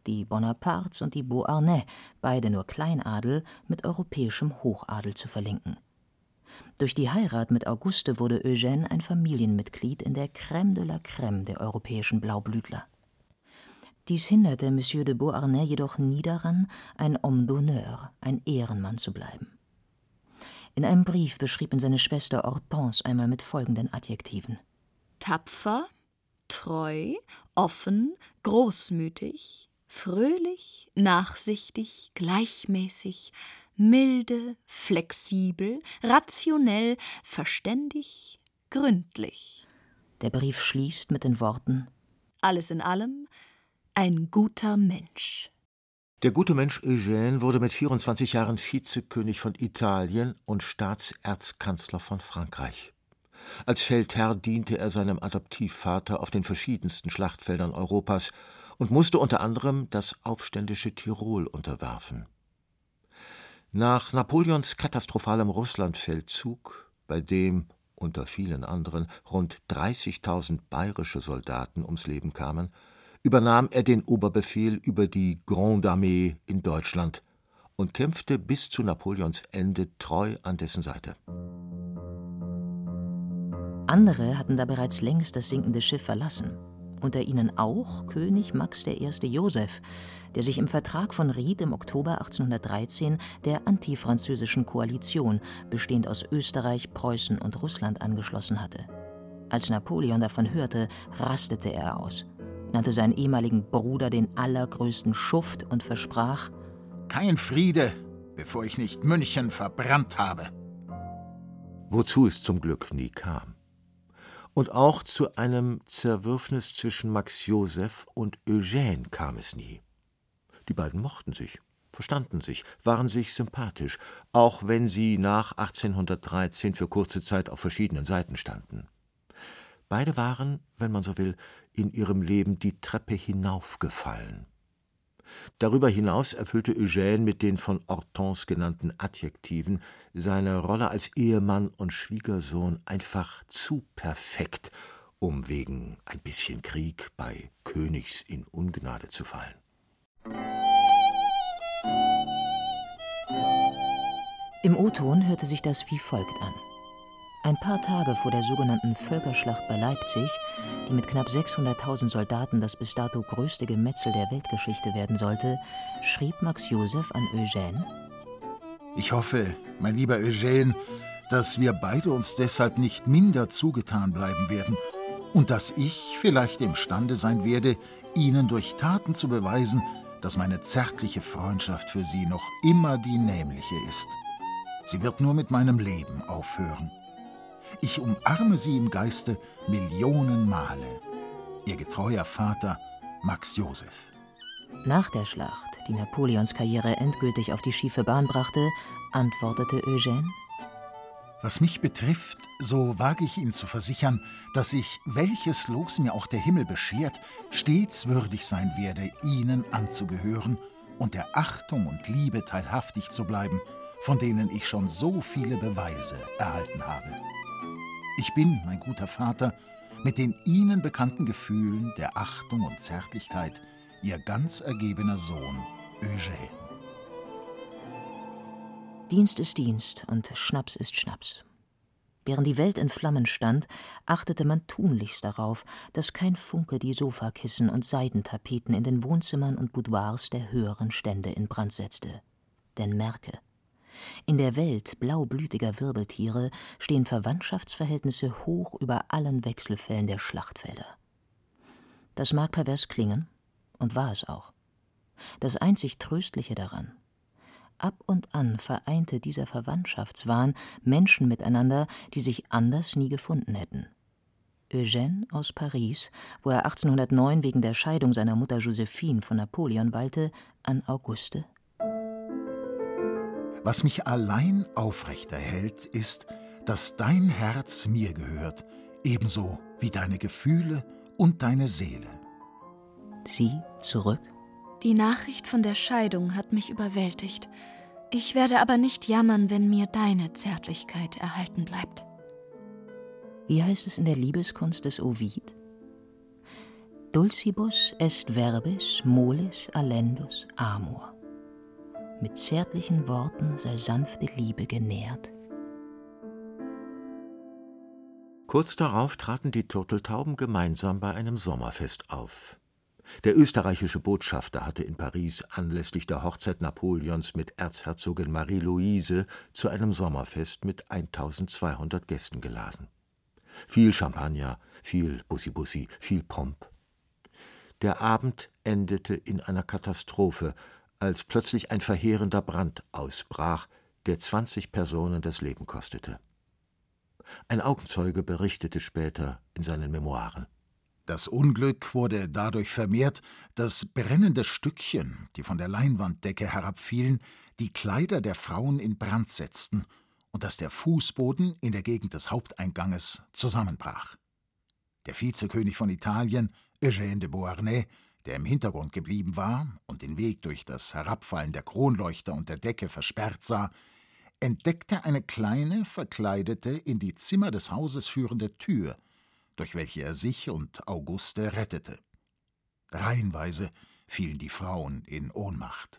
die Bonapartes und die Beauharnais, beide nur Kleinadel, mit europäischem Hochadel zu verlinken. Durch die Heirat mit Auguste wurde Eugène ein Familienmitglied in der Crème de la Crème der europäischen Blaublütler. Dies hinderte Monsieur de Beauharnais jedoch nie daran, ein Homme d'honneur, ein Ehrenmann zu bleiben. In einem Brief beschrieb ihn seine Schwester Hortense einmal mit folgenden Adjektiven: tapfer, treu, offen, großmütig, fröhlich, nachsichtig, gleichmäßig, milde, flexibel, rationell, verständig, gründlich. Der Brief schließt mit den Worten: Alles in allem ein guter Mensch. Der gute Mensch Eugène wurde mit 24 Jahren Vizekönig von Italien und Staatserzkanzler von Frankreich. Als Feldherr diente er seinem Adoptivvater auf den verschiedensten Schlachtfeldern Europas und musste unter anderem das aufständische Tirol unterwerfen. Nach Napoleons katastrophalem Russlandfeldzug, bei dem unter vielen anderen rund 30.000 bayerische Soldaten ums Leben kamen, übernahm er den Oberbefehl über die Grande Armee in Deutschland und kämpfte bis zu Napoleons Ende treu an dessen Seite. Andere hatten da bereits längst das sinkende Schiff verlassen. Unter ihnen auch König Max I. Joseph, der sich im Vertrag von Ried im Oktober 1813 der antifranzösischen Koalition, bestehend aus Österreich, Preußen und Russland, angeschlossen hatte. Als Napoleon davon hörte, rastete er aus, nannte seinen ehemaligen Bruder den allergrößten Schuft und versprach: Kein Friede, bevor ich nicht München verbrannt habe. Wozu es zum Glück nie kam. Und auch zu einem Zerwürfnis zwischen Max Joseph und Eugène kam es nie. Die beiden mochten sich, verstanden sich, waren sich sympathisch, auch wenn sie nach 1813 für kurze Zeit auf verschiedenen Seiten standen. Beide waren, wenn man so will, in ihrem Leben die Treppe hinaufgefallen. Darüber hinaus erfüllte Eugène mit den von Hortense genannten Adjektiven seine Rolle als Ehemann und Schwiegersohn einfach zu perfekt, um wegen ein bisschen Krieg bei Königs in Ungnade zu fallen. Im O-Ton hörte sich das wie folgt an. Ein paar Tage vor der sogenannten Völkerschlacht bei Leipzig, die mit knapp 600.000 Soldaten das bis dato größte Gemetzel der Weltgeschichte werden sollte, schrieb Max Joseph an Eugène: Ich hoffe, mein lieber Eugène, dass wir beide uns deshalb nicht minder zugetan bleiben werden und dass ich vielleicht imstande sein werde, Ihnen durch Taten zu beweisen, dass meine zärtliche Freundschaft für Sie noch immer die nämliche ist. Sie wird nur mit meinem Leben aufhören. Ich umarme Sie im Geiste Millionen Male. Ihr getreuer Vater, Max Joseph. Nach der Schlacht, die Napoleons Karriere endgültig auf die schiefe Bahn brachte, antwortete Eugène: Was mich betrifft, so wage ich Ihnen zu versichern, dass ich, welches Los mir auch der Himmel beschert, stets würdig sein werde, Ihnen anzugehören und der Achtung und Liebe teilhaftig zu bleiben, von denen ich schon so viele Beweise erhalten habe. Ich bin, mein guter Vater, mit den Ihnen bekannten Gefühlen der Achtung und Zärtlichkeit Ihr ganz ergebener Sohn Eugène. Dienst ist Dienst und Schnaps ist Schnaps. Während die Welt in Flammen stand, achtete man tunlichst darauf, dass kein Funke die Sofakissen und Seidentapeten in den Wohnzimmern und Boudoirs der höheren Stände in Brand setzte. Denn merke: In der Welt blaublütiger Wirbeltiere stehen Verwandtschaftsverhältnisse hoch über allen Wechselfällen der Schlachtfelder. Das mag pervers klingen, und war es auch. Das einzig Tröstliche daran: Ab und an vereinte dieser Verwandtschaftswahn Menschen miteinander, die sich anders nie gefunden hätten. Eugène aus Paris, wo er 1809 wegen der Scheidung seiner Mutter Josephine von Napoleon weilte, an Auguste. Was mich allein aufrechterhält, ist, dass dein Herz mir gehört, ebenso wie deine Gefühle und deine Seele. Sie zurück? Die Nachricht von der Scheidung hat mich überwältigt. Ich werde aber nicht jammern, wenn mir deine Zärtlichkeit erhalten bleibt. Wie heißt es in der Liebeskunst des Ovid? Dulcibus est verbis mollis allendus amor. Mit zärtlichen Worten sei sanfte Liebe genährt. Kurz darauf traten die Turteltauben gemeinsam bei einem Sommerfest auf. Der österreichische Botschafter hatte in Paris anlässlich der Hochzeit Napoleons mit Erzherzogin Marie-Louise zu einem Sommerfest mit 1200 Gästen geladen. Viel Champagner, viel Bussi-Bussi, viel Pomp. Der Abend endete in einer Katastrophe, als plötzlich ein verheerender Brand ausbrach, der 20 Personen das Leben kostete. Ein Augenzeuge berichtete später in seinen Memoiren: Das Unglück wurde dadurch vermehrt, dass brennende Stückchen, die von der Leinwanddecke herabfielen, die Kleider der Frauen in Brand setzten und dass der Fußboden in der Gegend des Haupteinganges zusammenbrach. Der Vizekönig von Italien, Eugène de Beauharnais, der im Hintergrund geblieben war und den Weg durch das Herabfallen der Kronleuchter und der Decke versperrt sah, entdeckte eine kleine, verkleidete, in die Zimmer des Hauses führende Tür, durch welche er sich und Auguste rettete. Reihenweise fielen die Frauen in Ohnmacht.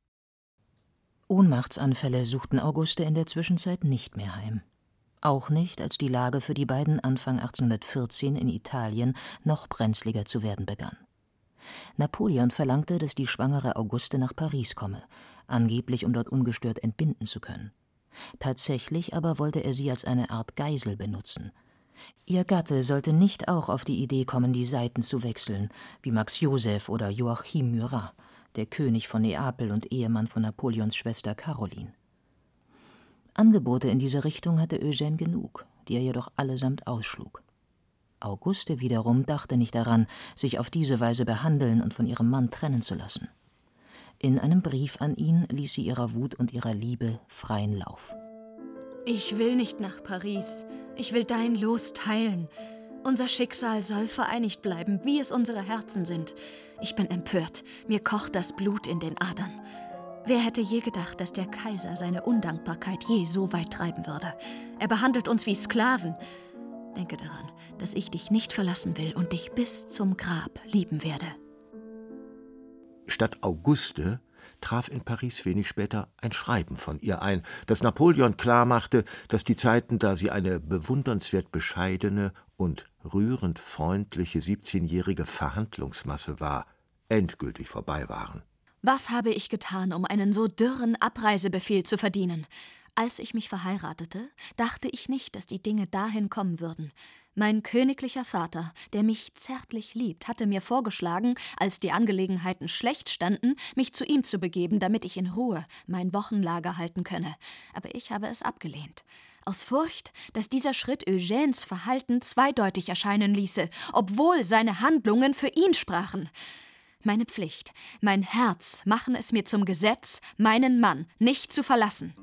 Ohnmachtsanfälle suchten Auguste in der Zwischenzeit nicht mehr heim. Auch nicht, als die Lage für die beiden Anfang 1814 in Italien noch brenzliger zu werden begann. Napoleon verlangte, dass die schwangere Auguste nach Paris komme, angeblich um dort ungestört entbinden zu können. Tatsächlich aber wollte er sie als eine Art Geisel benutzen. Ihr Gatte sollte nicht auch auf die Idee kommen, die Seiten zu wechseln, wie Max Joseph oder Joachim Murat, der König von Neapel und Ehemann von Napoleons Schwester Caroline. Angebote in diese Richtung hatte Eugène genug, die er jedoch allesamt ausschlug. Auguste wiederum dachte nicht daran, sich auf diese Weise behandeln und von ihrem Mann trennen zu lassen. In einem Brief an ihn ließ sie ihrer Wut und ihrer Liebe freien Lauf. Ich will nicht nach Paris. Ich will dein Los teilen. Unser Schicksal soll vereinigt bleiben, wie es unsere Herzen sind. Ich bin empört. Mir kocht das Blut in den Adern. Wer hätte je gedacht, dass der Kaiser seine Undankbarkeit je so weit treiben würde? Er behandelt uns wie Sklaven. Denke daran, dass ich dich nicht verlassen will und dich bis zum Grab lieben werde. Statt Auguste traf in Paris wenig später ein Schreiben von ihr ein, das Napoleon klarmachte, dass die Zeiten, da sie eine bewundernswert bescheidene und rührend freundliche 17-jährige Verhandlungsmasse war, endgültig vorbei waren. Was habe ich getan, um einen so dürren Abreisebefehl zu verdienen? Als ich mich verheiratete, dachte ich nicht, dass die Dinge dahin kommen würden. Mein königlicher Vater, der mich zärtlich liebt, hatte mir vorgeschlagen, als die Angelegenheiten schlecht standen, mich zu ihm zu begeben, damit ich in Ruhe mein Wochenlager halten könne. Aber ich habe es abgelehnt. Aus Furcht, dass dieser Schritt Eugènes Verhalten zweideutig erscheinen ließe, obwohl seine Handlungen für ihn sprachen. Meine Pflicht, mein Herz machen es mir zum Gesetz, meinen Mann nicht zu verlassen.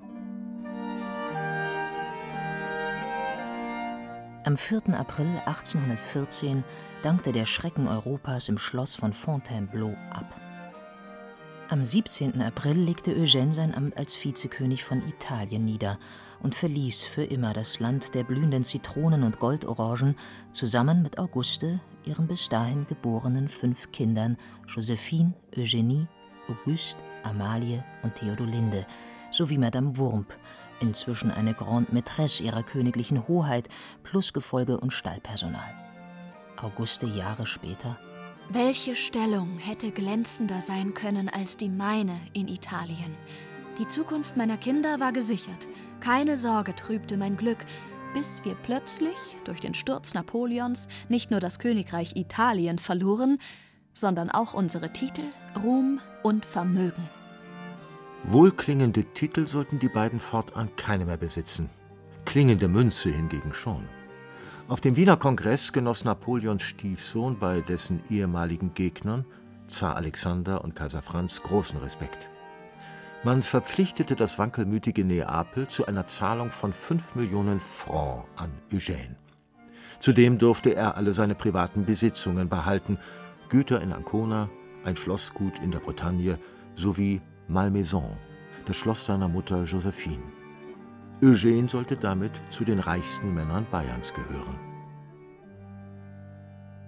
Am 4. April 1814 dankte der Schrecken Europas im Schloss von Fontainebleau ab. Am 17. April legte Eugène sein Amt als Vizekönig von Italien nieder und verließ für immer das Land der blühenden Zitronen und Goldorangen, zusammen mit Auguste, ihren bis dahin geborenen 5 Kindern, Josephine, Eugénie, Auguste, Amalie und Theodolinde, sowie Madame Wurmb, inzwischen eine Grande Maîtresse ihrer königlichen Hoheit, plus Gefolge und Stallpersonal. Auguste Jahre später: Welche Stellung hätte glänzender sein können als die meine in Italien? Die Zukunft meiner Kinder war gesichert. Keine Sorge trübte mein Glück, bis wir plötzlich durch den Sturz Napoleons nicht nur das Königreich Italien verloren, sondern auch unsere Titel, Ruhm und Vermögen. Wohlklingende Titel sollten die beiden fortan keine mehr besitzen. Klingende Münze hingegen schon. Auf dem Wiener Kongress genoss Napoleons Stiefsohn bei dessen ehemaligen Gegnern, Zar Alexander und Kaiser Franz, großen Respekt. Man verpflichtete das wankelmütige Neapel zu einer Zahlung von 5 Millionen Francs an Eugène. Zudem durfte er alle seine privaten Besitzungen behalten, Güter in Ancona, ein Schlossgut in der Bretagne sowie Malmaison, das Schloss seiner Mutter Josephine. Eugène sollte damit zu den reichsten Männern Bayerns gehören.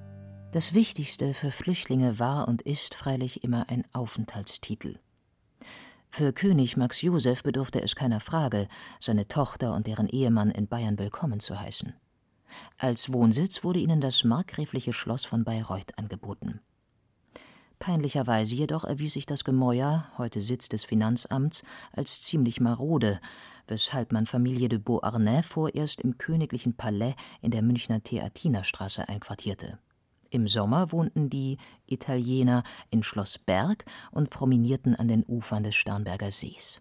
Das Wichtigste für Flüchtlinge war und ist freilich immer ein Aufenthaltstitel. Für König Max Joseph bedurfte es keiner Frage, seine Tochter und deren Ehemann in Bayern willkommen zu heißen. Als Wohnsitz wurde ihnen das markgräfliche Schloss von Bayreuth angeboten. Peinlicherweise jedoch erwies sich das Gemäuer, heute Sitz des Finanzamts, als ziemlich marode, weshalb man Familie de Beauharnais vorerst im königlichen Palais in der Münchner Theatinerstraße einquartierte. Im Sommer wohnten die Italiener in Schloss Berg und promenierten an den Ufern des Starnberger Sees.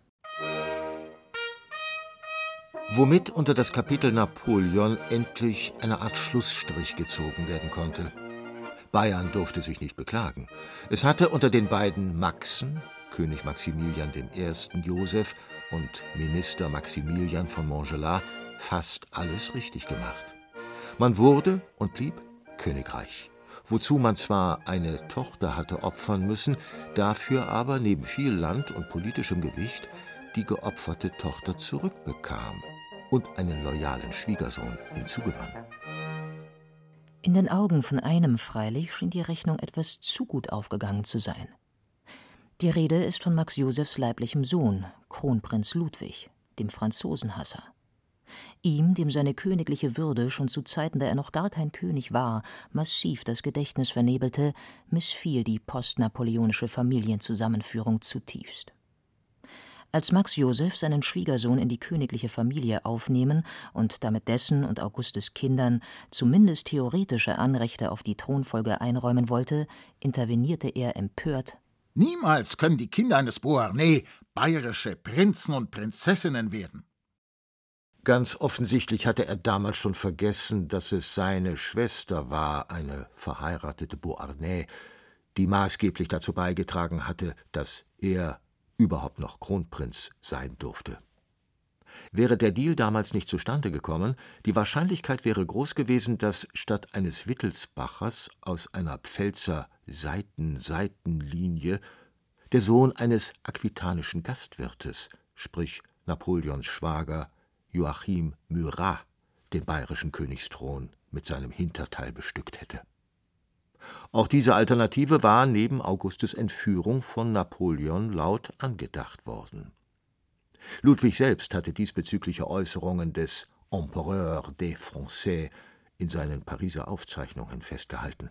Womit unter das Kapitel Napoleon endlich eine Art Schlussstrich gezogen werden konnte. Bayern durfte sich nicht beklagen. Es hatte unter den beiden Maxen, König Maximilian I. Joseph und Minister Maximilian von Montgelas, fast alles richtig gemacht. Man wurde und blieb Königreich, wozu man zwar eine Tochter hatte opfern müssen, dafür aber neben viel Land und politischem Gewicht die geopferte Tochter zurückbekam und einen loyalen Schwiegersohn hinzugewann. In den Augen von einem freilich schien die Rechnung etwas zu gut aufgegangen zu sein. Die Rede ist von Max Josephs leiblichem Sohn, Kronprinz Ludwig, dem Franzosenhasser. Ihm, dem seine königliche Würde schon zu Zeiten, da er noch gar kein König war, massiv das Gedächtnis vernebelte, missfiel die postnapoleonische Familienzusammenführung zutiefst. Als Max Joseph seinen Schwiegersohn in die königliche Familie aufnehmen und damit dessen und Augustes Kindern zumindest theoretische Anrechte auf die Thronfolge einräumen wollte, intervenierte er empört: Niemals können die Kinder eines Beauharnais bayerische Prinzen und Prinzessinnen werden. Ganz offensichtlich hatte er damals schon vergessen, dass es seine Schwester war, eine verheiratete Beauharnais, die maßgeblich dazu beigetragen hatte, dass er überhaupt noch Kronprinz sein durfte. Wäre der Deal damals nicht zustande gekommen, die Wahrscheinlichkeit wäre groß gewesen, dass statt eines Wittelsbachers aus einer Pfälzer Seitenlinie der Sohn eines aquitanischen Gastwirtes, sprich Napoleons Schwager Joachim Murat, den bayerischen Königsthron mit seinem Hinterteil bestückt hätte. Auch diese Alternative war neben Augustes Entführung von Napoleon laut angedacht worden. Ludwig selbst hatte diesbezügliche Äußerungen des Empereur des Français in seinen Pariser Aufzeichnungen festgehalten.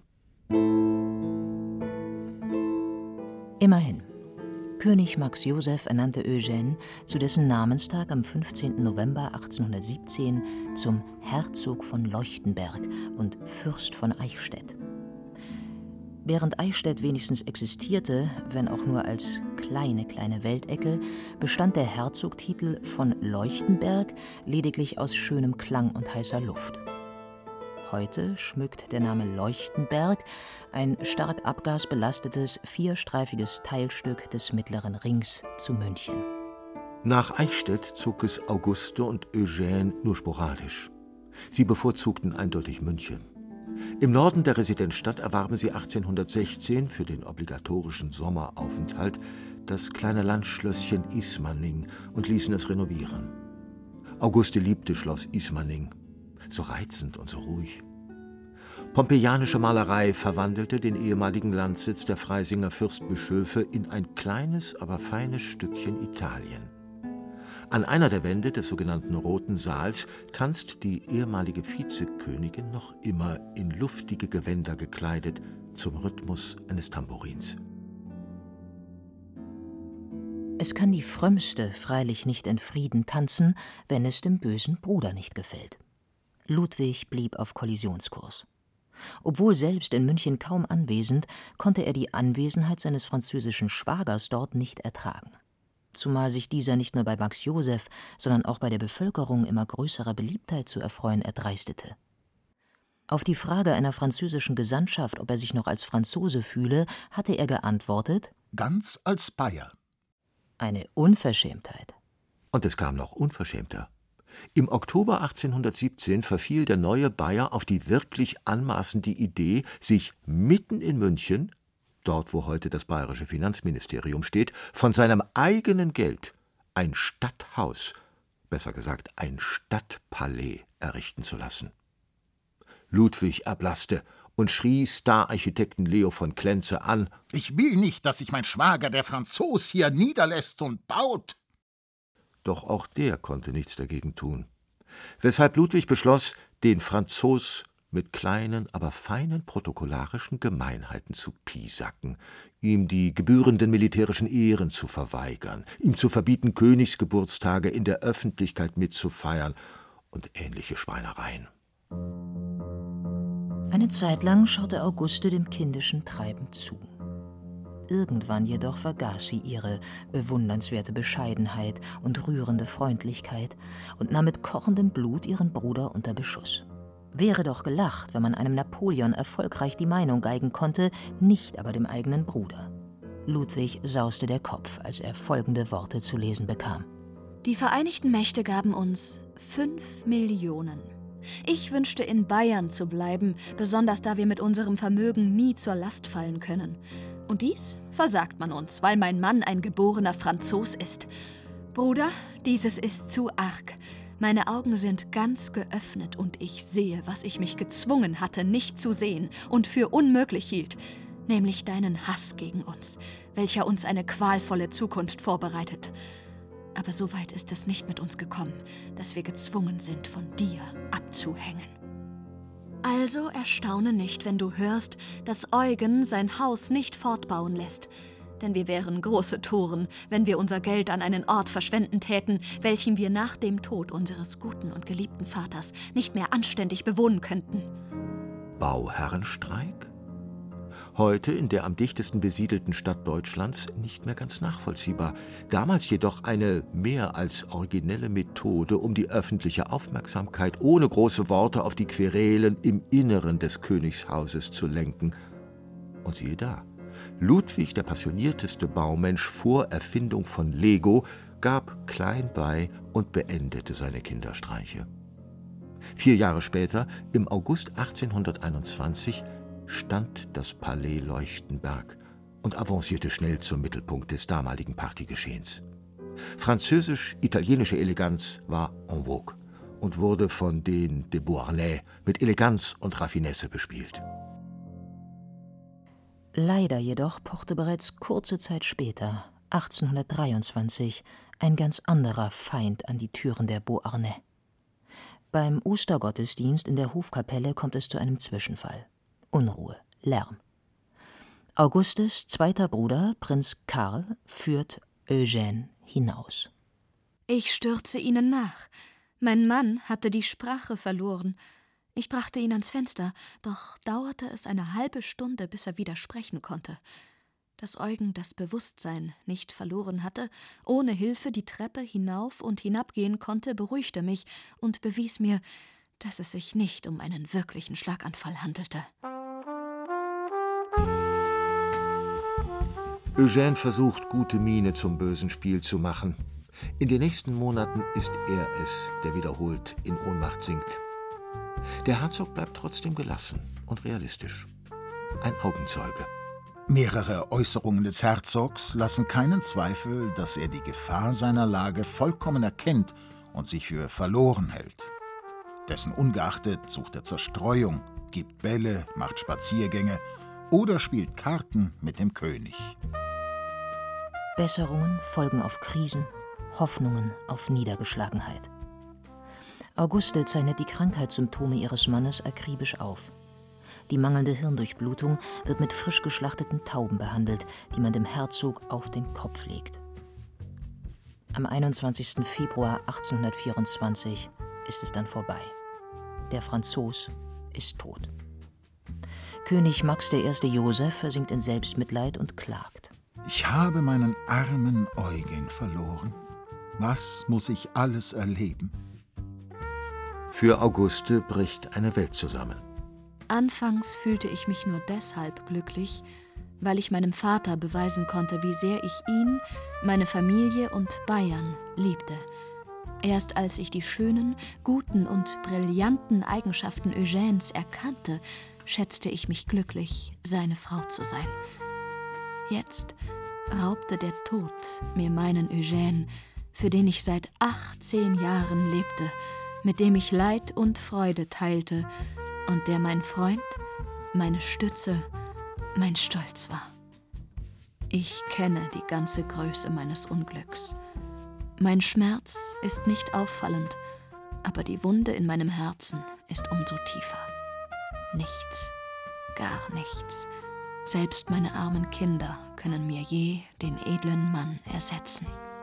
Immerhin. König Max Joseph ernannte Eugène zu dessen Namenstag am 15. November 1817 zum Herzog von Leuchtenberg und Fürst von Eichstätt. Während Eichstätt wenigstens existierte, wenn auch nur als kleine Weltecke, bestand der Herzogtitel von Leuchtenberg lediglich aus schönem Klang und heißer Luft. Heute schmückt der Name Leuchtenberg ein stark abgasbelastetes, vierstreifiges Teilstück des Mittleren Rings zu München. Nach Eichstätt zog es Auguste und Eugène nur sporadisch. Sie bevorzugten eindeutig München. Im Norden der Residenzstadt erwarben sie 1816 für den obligatorischen Sommeraufenthalt das kleine Landschlösschen Ismaning und ließen es renovieren. Auguste liebte Schloss Ismaning, so reizend und so ruhig. Pompeianische Malerei verwandelte den ehemaligen Landsitz der Freisinger Fürstbischöfe in ein kleines, aber feines Stückchen Italien. An einer der Wände des sogenannten Roten Saals tanzt die ehemalige Vizekönigin noch immer in luftige Gewänder gekleidet zum Rhythmus eines Tambourins. Es kann die Frömmste freilich nicht in Frieden tanzen, wenn es dem bösen Bruder nicht gefällt. Ludwig blieb auf Kollisionskurs. Obwohl selbst in München kaum anwesend, konnte er die Anwesenheit seines französischen Schwagers dort nicht ertragen. Zumal sich dieser nicht nur bei Max Joseph, sondern auch bei der Bevölkerung immer größerer Beliebtheit zu erfreuen erdreistete. Auf die Frage einer französischen Gesandtschaft, ob er sich noch als Franzose fühle, hatte er geantwortet: Ganz als Bayer. Eine Unverschämtheit. Und es kam noch unverschämter. Im Oktober 1817 verfiel der neue Bayer auf die wirklich anmaßende Idee, sich mitten in München, dort wo heute das bayerische Finanzministerium steht, von seinem eigenen Geld ein Stadthaus, besser gesagt ein Stadtpalais, errichten zu lassen. Ludwig erblasste und schrie Stararchitekten Leo von Klenze an: »Ich will nicht, dass sich mein Schwager, der Franzos, hier niederlässt und baut!« Doch auch der konnte nichts dagegen tun, weshalb Ludwig beschloss, den Franzos mit kleinen, aber feinen protokollarischen Gemeinheiten zu piesacken, ihm die gebührenden militärischen Ehren zu verweigern, ihm zu verbieten, Königsgeburtstage in der Öffentlichkeit mitzufeiern und ähnliche Schweinereien. Eine Zeit lang schaute Auguste dem kindischen Treiben zu. Irgendwann jedoch vergaß sie ihre bewundernswerte Bescheidenheit und rührende Freundlichkeit und nahm mit kochendem Blut ihren Bruder unter Beschuss. Wäre doch gelacht, wenn man einem Napoleon erfolgreich die Meinung geigen konnte, nicht aber dem eigenen Bruder. Ludwig sauste der Kopf, als er folgende Worte zu lesen bekam: Die Vereinigten Mächte gaben uns 5 Millionen. Ich wünschte, in Bayern zu bleiben, besonders da wir mit unserem Vermögen nie zur Last fallen können. Und dies versagt man uns, weil mein Mann ein geborener Franzos ist. Bruder, dieses ist zu arg. Meine Augen sind ganz geöffnet und ich sehe, was ich mich gezwungen hatte, nicht zu sehen und für unmöglich hielt, nämlich deinen Hass gegen uns, welcher uns eine qualvolle Zukunft vorbereitet. Aber so weit ist es nicht mit uns gekommen, dass wir gezwungen sind, von dir abzuhängen. Also erstaune nicht, wenn du hörst, dass Eugen sein Haus nicht fortbauen lässt. Denn wir wären große Toren, wenn wir unser Geld an einen Ort verschwenden täten, welchen wir nach dem Tod unseres guten und geliebten Vaters nicht mehr anständig bewohnen könnten. Bauherrenstreik? Heute in der am dichtesten besiedelten Stadt Deutschlands nicht mehr ganz nachvollziehbar. Damals jedoch eine mehr als originelle Methode, um die öffentliche Aufmerksamkeit ohne große Worte auf die Querelen im Inneren des Königshauses zu lenken. Und siehe da, Ludwig, der passionierteste Baumensch vor Erfindung von Lego, gab klein bei und beendete seine Kinderstreiche. 4 Jahre später, im August 1821, stand das Palais Leuchtenberg und avancierte schnell zum Mittelpunkt des damaligen Partygeschehens. Französisch-italienische Eleganz war en vogue und wurde von den de Beauharnais mit Eleganz und Raffinesse bespielt. Leider jedoch pochte bereits kurze Zeit später, 1823, ein ganz anderer Feind an die Türen der Beauharnais. Beim Ostergottesdienst in der Hofkapelle kommt es zu einem Zwischenfall. Unruhe, Lärm. Augustes zweiter Bruder, Prinz Karl, führt Eugène hinaus. Ich stürze ihnen nach. Mein Mann hatte die Sprache verloren. Ich brachte ihn ans Fenster, doch dauerte es eine halbe Stunde, bis er wieder sprechen konnte. Dass Eugen das Bewusstsein nicht verloren hatte, ohne Hilfe die Treppe hinauf und hinabgehen konnte, beruhigte mich und bewies mir, dass es sich nicht um einen wirklichen Schlaganfall handelte. Eugène versucht, gute Miene zum bösen Spiel zu machen. In den nächsten Monaten ist er es, der wiederholt in Ohnmacht sinkt. Der Herzog bleibt trotzdem gelassen und realistisch. Ein Augenzeuge. Mehrere Äußerungen des Herzogs lassen keinen Zweifel, dass er die Gefahr seiner Lage vollkommen erkennt und sich für verloren hält. Dessen ungeachtet sucht er Zerstreuung, gibt Bälle, macht Spaziergänge oder spielt Karten mit dem König. Besserungen folgen auf Krisen, Hoffnungen auf Niedergeschlagenheit. Auguste zeichnet die Krankheitssymptome ihres Mannes akribisch auf. Die mangelnde Hirndurchblutung wird mit frisch geschlachteten Tauben behandelt, die man dem Herzog auf den Kopf legt. Am 21. Februar 1824 ist es dann vorbei. Der Franzos ist tot. König Max I. Joseph versinkt in Selbstmitleid und klagt. Ich habe meinen armen Eugen verloren. Was muss ich alles erleben? Für Auguste bricht eine Welt zusammen. Anfangs fühlte ich mich nur deshalb glücklich, weil ich meinem Vater beweisen konnte, wie sehr ich ihn, meine Familie und Bayern liebte. Erst als ich die schönen, guten und brillanten Eigenschaften Eugènes erkannte, schätzte ich mich glücklich, seine Frau zu sein. Jetzt raubte der Tod mir meinen Eugène, für den ich seit 18 Jahren lebte, mit dem ich Leid und Freude teilte und der mein Freund, meine Stütze, mein Stolz war. Ich kenne die ganze Größe meines Unglücks. Mein Schmerz ist nicht auffallend, aber die Wunde in meinem Herzen ist umso tiefer. Nichts, gar nichts, selbst meine armen Kinder können mir je den edlen Mann ersetzen.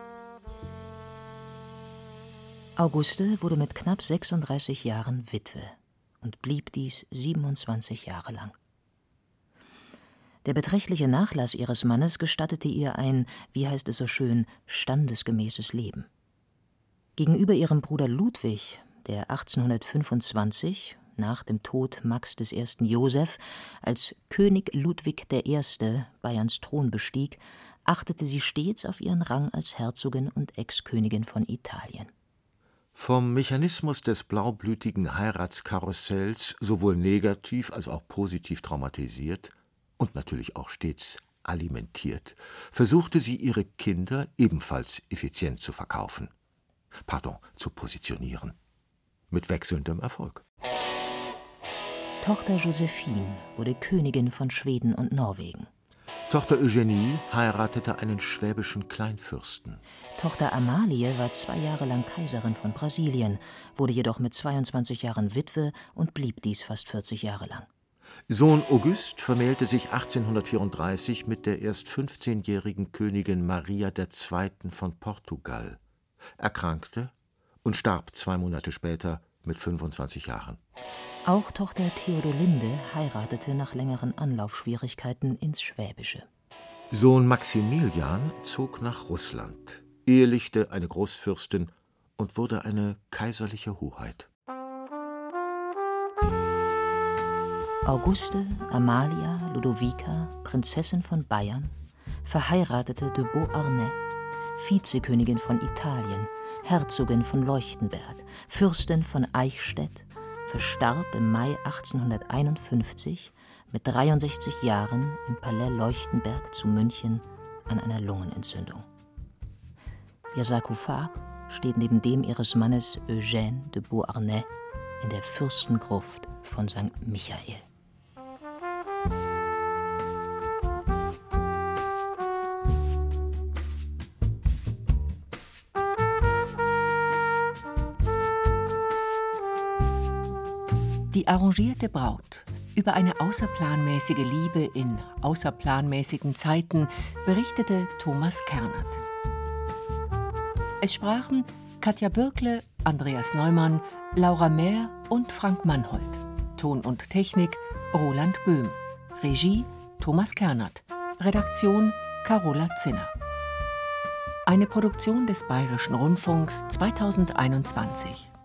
Auguste wurde mit knapp 36 Jahren Witwe und blieb dies 27 Jahre lang. Der beträchtliche Nachlass ihres Mannes gestattete ihr ein, wie heißt es so schön, standesgemäßes Leben. Gegenüber ihrem Bruder Ludwig, der 1825, nach dem Tod Max I. Joseph, als König Ludwig I. Bayerns Thron bestieg, achtete sie stets auf ihren Rang als Herzogin und Ex-Königin von Italien. Vom Mechanismus des blaublütigen Heiratskarussells sowohl negativ als auch positiv traumatisiert und natürlich auch stets alimentiert, versuchte sie ihre Kinder ebenfalls effizient zu verkaufen. Zu positionieren. Mit wechselndem Erfolg. Tochter Josephine wurde Königin von Schweden und Norwegen. Tochter Eugenie heiratete einen schwäbischen Kleinfürsten. Tochter Amalie war 2 Jahre lang Kaiserin von Brasilien, wurde jedoch mit 22 Jahren Witwe und blieb dies fast 40 Jahre lang. Sohn August vermählte sich 1834 mit der erst 15-jährigen Königin Maria II. Von Portugal, erkrankte und starb 2 Monate später mit 25 Jahren. Auch Tochter Theodolinde heiratete nach längeren Anlaufschwierigkeiten ins Schwäbische. Sohn Maximilian zog nach Russland, ehelichte eine Großfürstin und wurde eine kaiserliche Hoheit. Auguste Amalia Ludovica, Prinzessin von Bayern, verheiratete de Beauharnais, Vizekönigin von Italien, Herzogin von Leuchtenberg, Fürstin von Eichstätt, verstarb im Mai 1851 mit 63 Jahren im Palais Leuchtenberg zu München an einer Lungenentzündung. Ihr Sarkophag steht neben dem ihres Mannes Eugène de Beauharnais in der Fürstengruft von St. Michael. Die arrangierte Braut. Über eine außerplanmäßige Liebe in außerplanmäßigen Zeiten berichtete Thomas Kernert. Es sprachen Katja Bürkle, Andreas Neumann, Laura Mehr und Frank Mannhold. Ton und Technik Roland Böhm. Regie Thomas Kernert. Redaktion Carola Zinner. Eine Produktion des Bayerischen Rundfunks 2021.